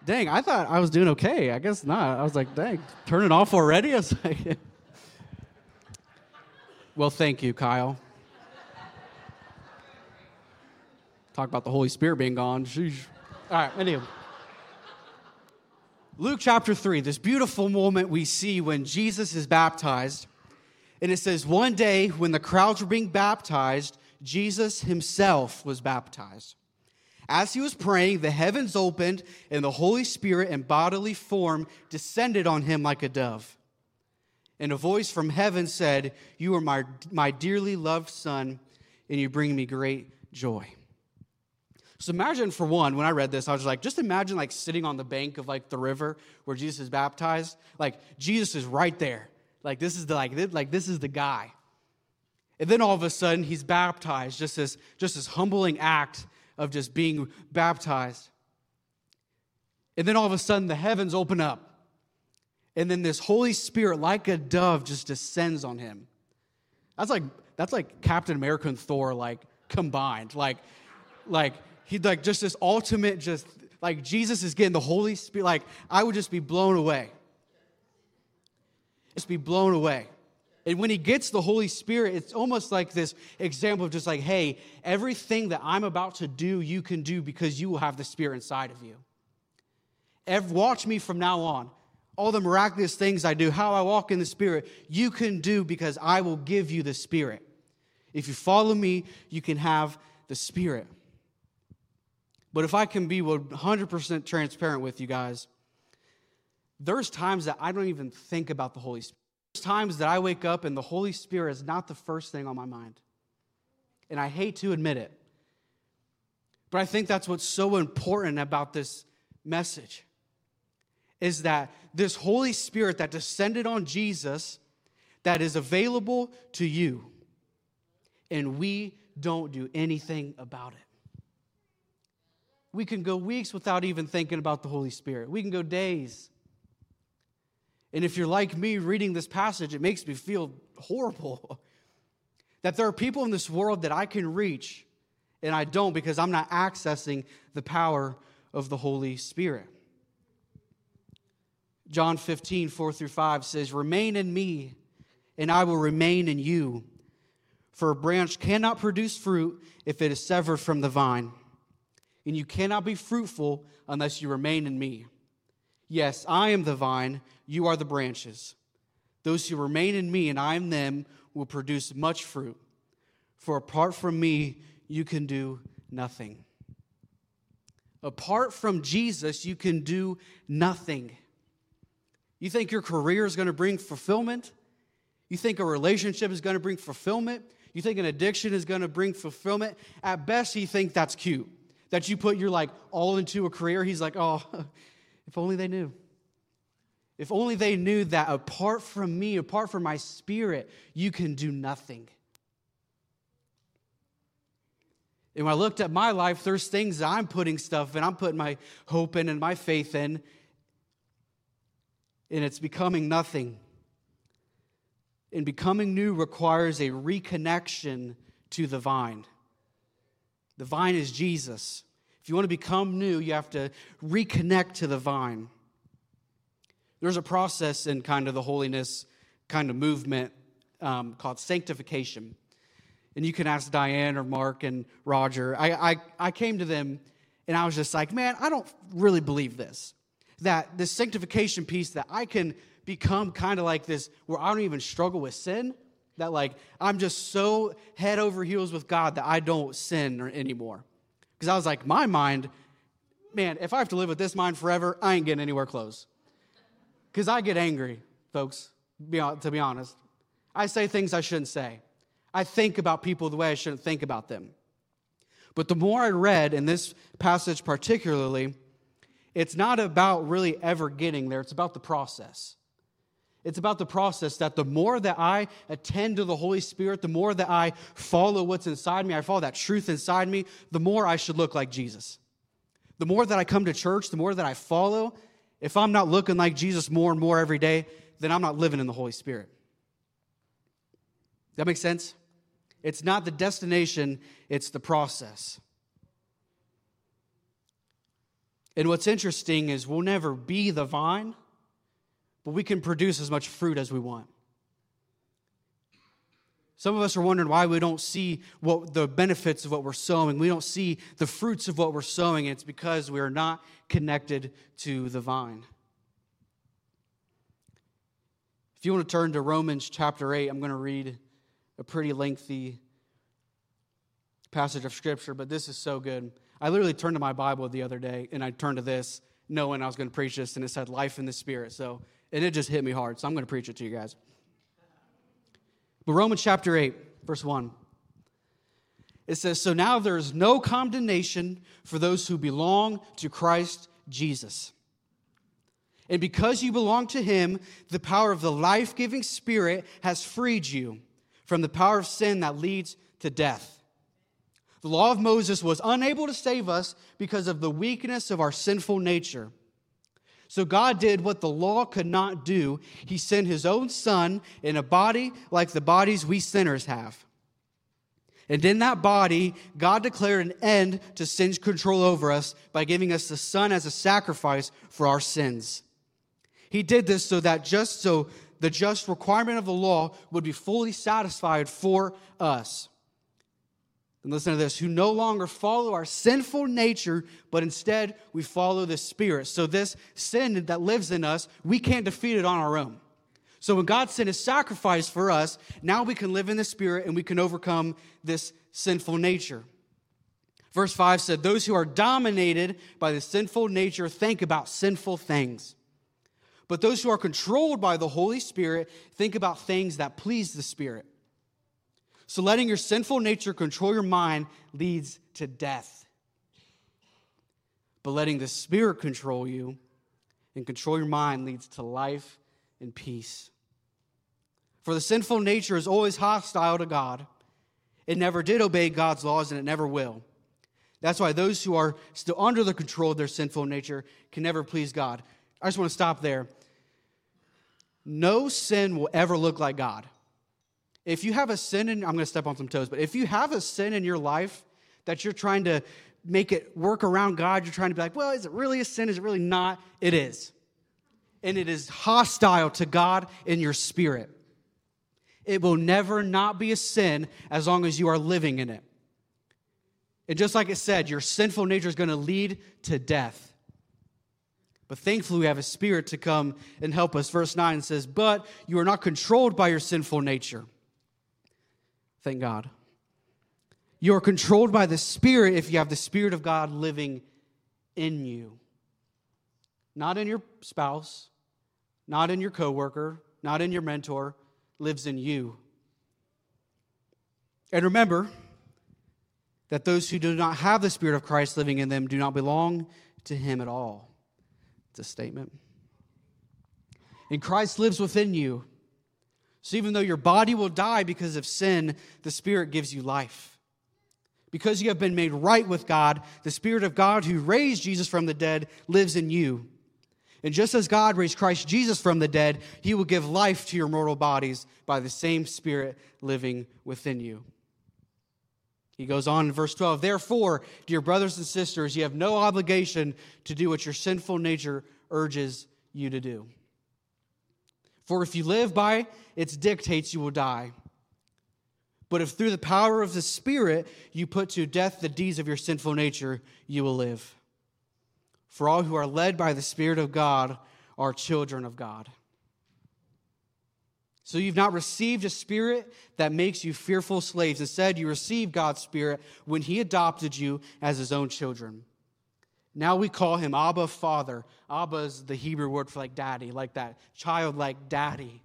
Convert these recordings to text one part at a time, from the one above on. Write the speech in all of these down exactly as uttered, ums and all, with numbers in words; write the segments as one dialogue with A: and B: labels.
A: dang, I thought I was doing okay. I guess not. I was like, dang, turn it off already? I was like, well, thank you, Kyle. Talk about the Holy Spirit being gone. Sheesh. All right, anyway. Luke chapter three, this beautiful moment we see when Jesus is baptized. And it says, one day when the crowds were being baptized, Jesus himself was baptized. As he was praying, the heavens opened, and the Holy Spirit in bodily form descended on him like a dove. And a voice from heaven said, "You are my, my dearly loved Son, and you bring me great joy." So imagine, for one, when I read this, I was like, just imagine like sitting on the bank of like the river where Jesus is baptized. Like, Jesus is right there. Like, this is the, like, this, like, this is the guy. And then all of a sudden, he's baptized, just this, just this humbling act of just being baptized. And then all of a sudden, the heavens open up. And then this Holy Spirit, like a dove, just descends on him. That's like, that's like Captain America and Thor, like, combined. Like, like, he like, just this ultimate, just, like, Jesus is getting the Holy Spirit. Like, I would just be blown away. Just be blown away. And when he gets the Holy Spirit, it's almost like this example of just like, hey, everything that I'm about to do, you can do because you will have the Spirit inside of you. Every, watch me from now on. All the miraculous things I do, how I walk in the Spirit, you can do because I will give you the Spirit. If you follow me, you can have the Spirit. But if I can be one hundred percent transparent with you guys, there's times that I don't even think about the Holy Spirit. There's times that I wake up and the Holy Spirit is not the first thing on my mind. And I hate to admit it. But I think that's what's so important about this message, is that this Holy Spirit that descended on Jesus, that is available to you, and we don't do anything about it. We can go weeks without even thinking about the Holy Spirit. We can go days. And if you're like me reading this passage, it makes me feel horrible that there are people in this world that I can reach, and I don't because I'm not accessing the power of the Holy Spirit. John fifteen, four through five says, "Remain in me, and I will remain in you. For a branch cannot produce fruit if it is severed from the vine. And you cannot be fruitful unless you remain in me. Yes, I am the vine, you are the branches. Those who remain in me and I in them will produce much fruit. For apart from me, you can do nothing." Apart from Jesus, you can do nothing. You think your career is going to bring fulfillment? You think a relationship is going to bring fulfillment? You think an addiction is going to bring fulfillment? At best, you think that's cute. That you put your like all into a career. He's like, oh, if only they knew. If only they knew that apart from me, apart from my Spirit, you can do nothing. And when I looked at my life, there's things that I'm putting stuff in, I'm putting my hope in and my faith in, and it's becoming nothing. And becoming new requires a reconnection to the vine. The vine is Jesus. If you want to become new, you have to reconnect to the vine. There's a process in kind of the holiness kind of movement um, called sanctification. And you can ask Diane or Mark and Roger. I, I, I came to them and I was just like, man, I don't really believe this. That this sanctification piece, that I can become kind of like this where I don't even struggle with sin. That like I'm just so head over heels with God that I don't sin anymore. Because I was like, my mind, man, if I have to live with this mind forever, I ain't getting anywhere close. Because I get angry, folks, to be honest. I say things I shouldn't say. I think about people the way I shouldn't think about them. But the more I read in this passage particularly, it's not about really ever getting there. It's about the process. It's about the process that the more that I attend to the Holy Spirit, the more that I follow what's inside me, I follow that truth inside me, the more I should look like Jesus. The more that I come to church, the more that I follow, if I'm not looking like Jesus more and more every day, then I'm not living in the Holy Spirit. Does that make sense? It's not the destination, it's the process. And what's interesting is we'll never be the vine, but we can produce as much fruit as we want. Some of us are wondering why we don't see what the benefits of what we're sowing. We don't see the fruits of what we're sowing. It's because we are not connected to the vine. If you want to turn to Romans chapter eight, I'm going to read a pretty lengthy passage of Scripture, but this is so good. I literally turned to my Bible the other day, and I turned to this knowing I was going to preach this, and it said life in the Spirit. So, and it just hit me hard, so I'm going to preach it to you guys. But Romans chapter eight, verse one. It says, "So now there is no condemnation for those who belong to Christ Jesus. And because you belong to him, the power of the life-giving Spirit has freed you from the power of sin that leads to death. The law of Moses was unable to save us because of the weakness of our sinful nature. So God did what the law could not do. He sent his own Son in a body like the bodies we sinners have. And in that body, God declared an end to sin's control over us by giving us the Son as a sacrifice for our sins. He did this so that just so the just requirement of the law would be fully satisfied for us. And listen to this, who no longer follow our sinful nature, but instead we follow the Spirit. So this sin that lives in us, we can't defeat it on our own. So when God sent his sacrifice for us, now we can live in the Spirit and we can overcome this sinful nature. Verse five said, those who are dominated by the sinful nature think about sinful things. But those who are controlled by the Holy Spirit think about things that please the Spirit. So letting your sinful nature control your mind leads to death. But letting the Spirit control you and control your mind leads to life and peace. For the sinful nature is always hostile to God. It never did obey God's laws, and it never will. That's why those who are still under the control of their sinful nature can never please God. I just want to stop there. No sin will ever look like God. If you have a sin, in, I'm going to step on some toes, but if you have a sin in your life that you're trying to make it work around God, you're trying to be like, well, is it really a sin? Is it really not? It is. And it is hostile to God in your spirit. It will never not be a sin as long as you are living in it. And just like it said, your sinful nature is going to lead to death. But thankfully, we have a Spirit to come and help us. Verse nine says, but you are not controlled by your sinful nature. Thank God. You are controlled by the Spirit if you have the Spirit of God living in you. Not in your spouse, not in your coworker, not in your mentor, lives in you. And remember that those who do not have the Spirit of Christ living in them do not belong to him at all. It's a statement. And Christ lives within you. So even though your body will die because of sin, the Spirit gives you life. Because you have been made right with God, the Spirit of God who raised Jesus from the dead lives in you. And just as God raised Christ Jesus from the dead, he will give life to your mortal bodies by the same Spirit living within you. He goes on in verse twelve, therefore, dear brothers and sisters, you have no obligation to do what your sinful nature urges you to do. For if you live by its dictates, you will die. But if through the power of the Spirit you put to death the deeds of your sinful nature, you will live. For all who are led by the Spirit of God are children of God. So you've not received a spirit that makes you fearful slaves. Instead, you received God's Spirit when he adopted you as his own children. Now we call him Abba, Father. Abba is the Hebrew word for like daddy, like that childlike daddy.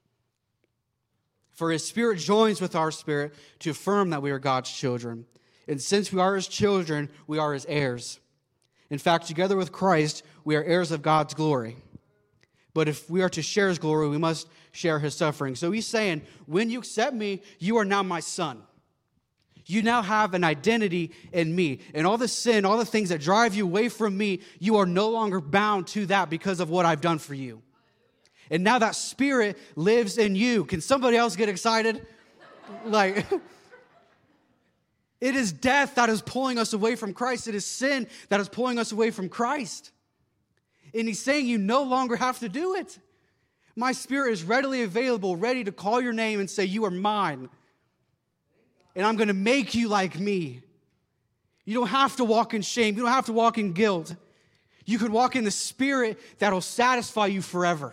A: For his Spirit joins with our spirit to affirm that we are God's children. And since we are his children, we are his heirs. In fact, together with Christ, we are heirs of God's glory. But if we are to share his glory, we must share his suffering. So he's saying, when you accept me, you are now my son. You now have an identity in me. And all the sin, all the things that drive you away from me, you are no longer bound to that because of what I've done for you. And now that Spirit lives in you. Can somebody else get excited? Like, It is death that is pulling us away from Christ. It is sin that is pulling us away from Christ. And he's saying you no longer have to do it. My Spirit is readily available, ready to call your name and say, you are mine. And I'm going to make you like me. You don't have to walk in shame. You don't have to walk in guilt. You can walk in the Spirit that will satisfy you forever.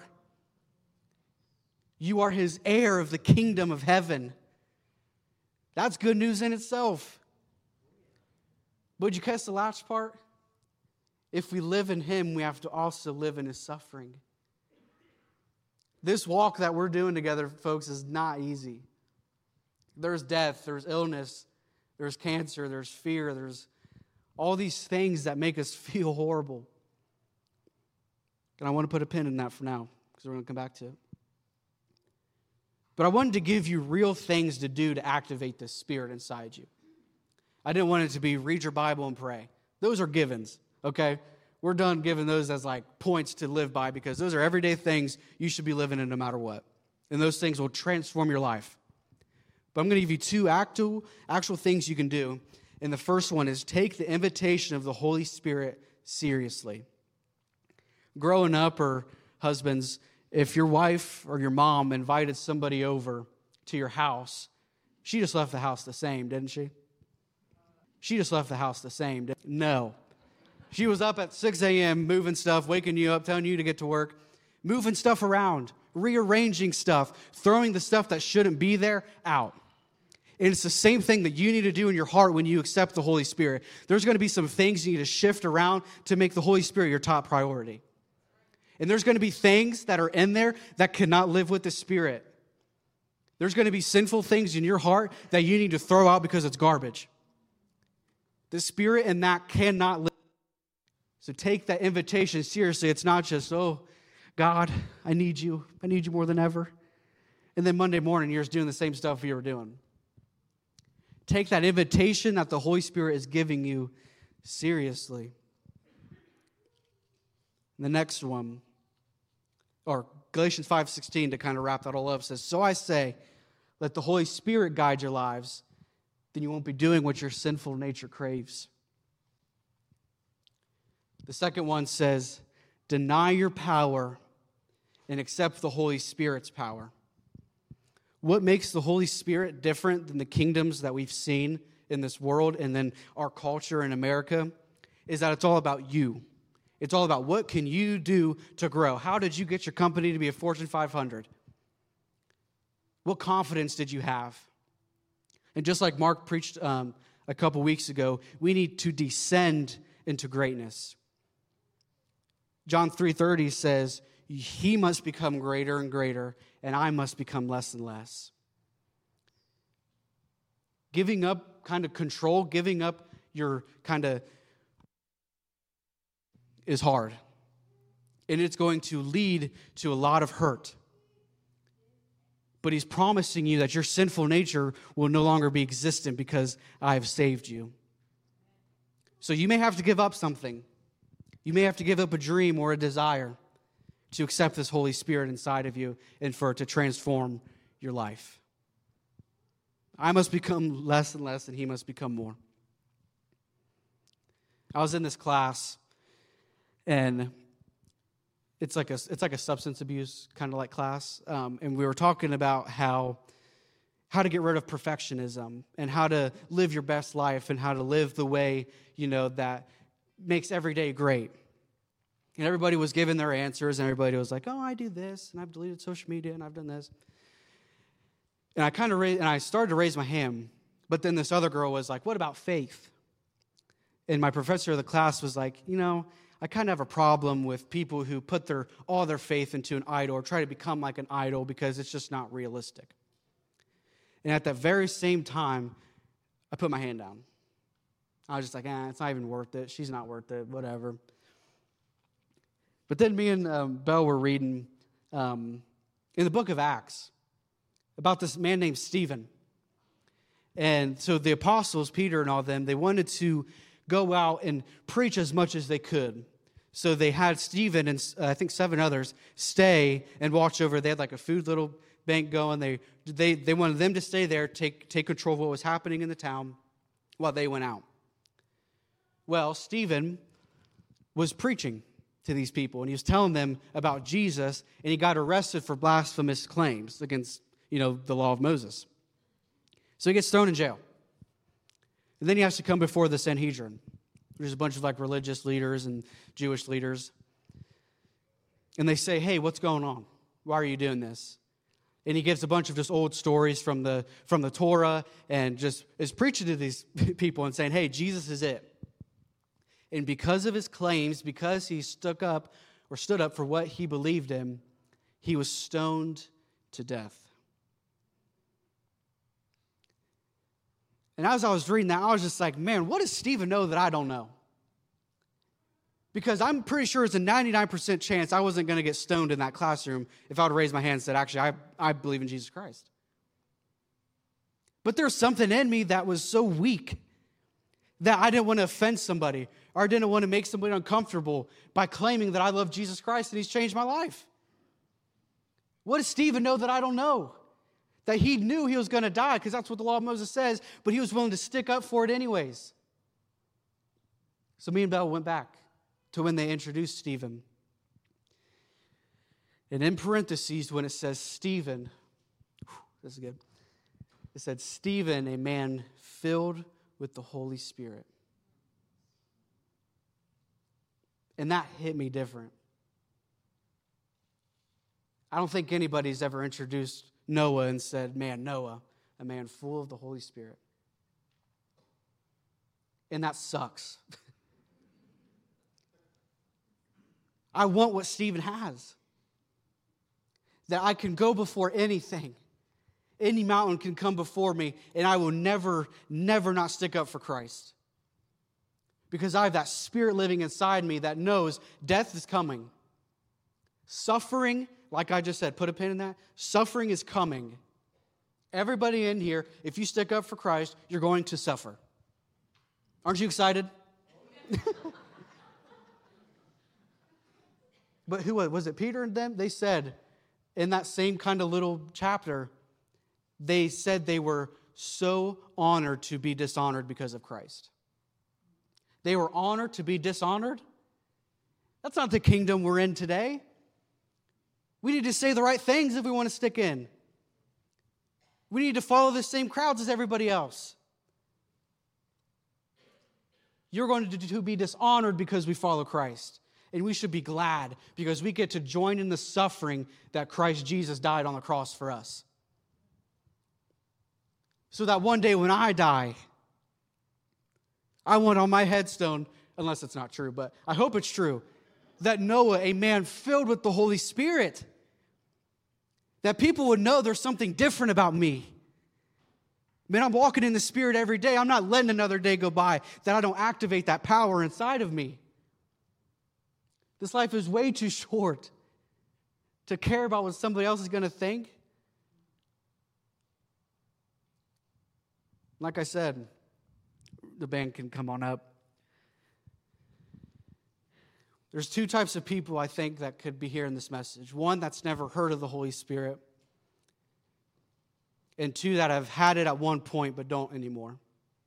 A: You are his heir of the kingdom of heaven. That's good news in itself. But would you catch the last part? If we live in him, we have to also live in his suffering. This walk that we're doing together, folks, is not easy. There's death, there's illness, there's cancer, there's fear, there's all these things that make us feel horrible. And I want to put a pin in that for now, because we're going to come back to it. But I wanted to give you real things to do to activate the Spirit inside you. I didn't want it to be read your Bible and pray. Those are givens, okay? We're done giving those as like points to live by, because those are everyday things you should be living in no matter what. And those things will transform your life. But I'm going to give you two actual, actual things you can do. And the first one is take the invitation of the Holy Spirit seriously. Growing up, or husbands, if your wife or your mom invited somebody over to your house, she just left the house the same, didn't she? She just left the house the same. No. She was up at six a.m. moving stuff, waking you up, telling you to get to work, moving stuff around, rearranging stuff, throwing the stuff that shouldn't be there out. And it's the same thing that you need to do in your heart when you accept the Holy Spirit. There's going to be some things you need to shift around to make the Holy Spirit your top priority. And there's going to be things that are in there that cannot live with the Spirit. There's going to be sinful things in your heart that you need to throw out because it's garbage. The Spirit in that cannot live. So take that invitation seriously. It's not just, oh, God, I need you. I need you more than ever. And then Monday morning, you're just doing the same stuff you were doing. Take that invitation that the Holy Spirit is giving you seriously. The next one, or Galatians five sixteen, to kind of wrap that all up, says, so I say, let the Holy Spirit guide your lives, then you won't be doing what your sinful nature craves. The second one says, deny your power and accept the Holy Spirit's power. What makes the Holy Spirit different than the kingdoms that we've seen in this world and then our culture in America is that it's all about you. It's all about what can you do to grow. How did you get your company to be a Fortune five hundred? What confidence did you have? And just like Mark preached um, a couple weeks ago, we need to descend into greatness. John three thirty says, he must become greater and greater, and I must become less and less. Giving up kind of control, giving up your kind of is hard. And it's going to lead to a lot of hurt. But he's promising you that your sinful nature will no longer be existent because I have saved you. So you may have to give up something. You may have to give up a dream or a desire to accept this Holy Spirit inside of you and for it to transform your life. I must become less and less, and he must become more. I was in this class, and it's like a it's like a substance abuse kind of like class, um, and we were talking about how how to get rid of perfectionism and how to live your best life and how to live the way, you know, that makes every day great. And everybody was giving their answers, and everybody was like, oh, I do this, and I've deleted social media, and I've done this. And I kind of raised, and I started to raise my hand, but then this other girl was like, what about faith? And my professor of the class was like, you know, I kind of have a problem with people who put their all their faith into an idol or try to become like an idol because it's just not realistic. And at that very same time, I put my hand down. I was just like, eh, it's not even worth it. She's not worth it, whatever. But then me and um, Belle were reading um, in the book of Acts about this man named Stephen. And so the apostles, Peter and all them, they wanted to go out and preach as much as they could. So they had Stephen and uh, I think seven others stay and watch over. They had like a food little bank going. They they they wanted them to stay there, take take control of what was happening in the town. while they went out. Well, Stephen was preaching to these people, and he was telling them about Jesus, and he got arrested for blasphemous claims against, you know, the law of Moses. So he gets thrown in jail. And then he has to come before the Sanhedrin. There's a bunch of like religious leaders and Jewish leaders. And they say, hey, what's going on? Why are you doing this? And he gives a bunch of just old stories from the from the Torah and just is preaching to these people and saying, hey, Jesus is it. And because of his claims, because he stuck up or stood up for what he believed in, he was stoned to death. And as I was reading that, I was just like, man, what does Stephen know that I don't know? Because I'm pretty sure it's a ninety-nine percent chance I wasn't going to get stoned in that classroom if I would raise my hand and said, actually, I, I believe in Jesus Christ. But there's something in me that was so weak that I didn't want to offend somebody or I didn't want to make somebody uncomfortable by claiming that I love Jesus Christ and he's changed my life. What does Stephen know that I don't know? That he knew he was going to die because that's what the law of Moses says, but he was willing to stick up for it anyways. So me and Belle went back to when they introduced Stephen. And in parentheses, when it says Stephen, whew, this is good. It said, Stephen, a man filled with the Holy Spirit. And that hit me different. I don't think anybody's ever introduced Noah and said, man, Noah, a man full of the Holy Spirit. And that sucks. I want what Stephen has. That I can go before anything. Any mountain can come before me, and I will never, never not stick up for Christ. Because I have that spirit living inside me that knows death is coming. Suffering, like I just said, put a pin in that. Suffering is coming. Everybody in here, if you stick up for Christ, you're going to suffer. Aren't you excited? But who was it? Peter and them? They said in that same kind of little chapter, they said they were so honored to be dishonored because of Christ. They were honored to be dishonored. That's not the kingdom we're in today. We need to say the right things if we want to stick in. We need to follow the same crowds as everybody else. You're going to be dishonored because we follow Christ. And we should be glad because we get to join in the suffering that Christ Jesus died on the cross for us. So that one day when I die, I want on my headstone, unless it's not true, but I hope it's true, that Noah, a man filled with the Holy Spirit, that people would know there's something different about me. Man, I'm walking in the Spirit every day. I'm not letting another day go by that I don't activate that power inside of me. This life is way too short to care about what somebody else is going to think. Like I said, the band can come on up. There's two types of people I think that could be hearing this message. One that's never heard of the Holy Spirit. And two that have had it at one point but don't anymore.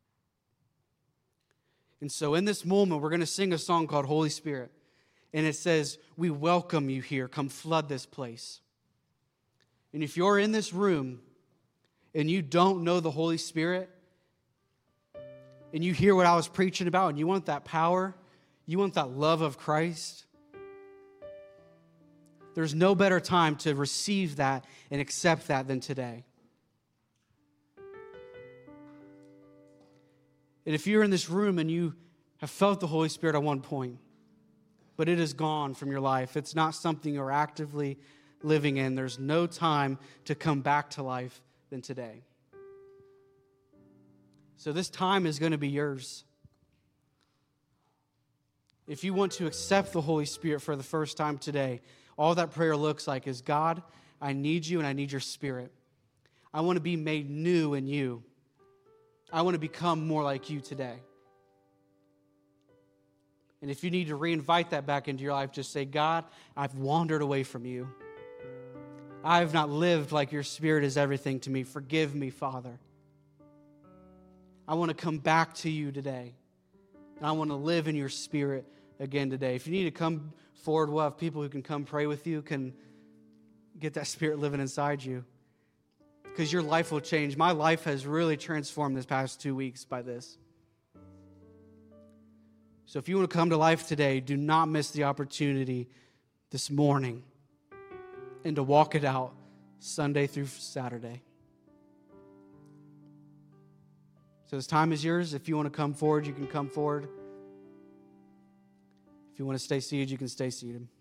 A: And so in this moment, we're going to sing a song called Holy Spirit. And it says, we welcome you here. Come flood this place. And if you're in this room and you don't know the Holy Spirit, and you hear what I was preaching about, and you want that power, you want that love of Christ, there's no better time to receive that and accept that than today. And if you're in this room and you have felt the Holy Spirit at one point, but it is gone from your life, it's not something you're actively living in, there's no time to come back to life than today. So this time is going to be yours. If you want to accept the Holy Spirit for the first time today, all that prayer looks like is, God, I need you and I need your Spirit. I want to be made new in you. I want to become more like you today. And if you need to reinvite that back into your life, just say, God, I've wandered away from you. I have not lived like your Spirit is everything to me. Forgive me, Father. I want to come back to you today. And I want to live in your spirit again today. If you need to come forward, we'll have people who can come pray with you, can get that spirit living inside you. Because your life will change. My life has really transformed this past two weeks by this. So if you want to come to life today, do not miss the opportunity this morning and to walk it out Sunday through Saturday. So this time is yours. If you want to come forward, you can come forward. If you want to stay seated, you can stay seated.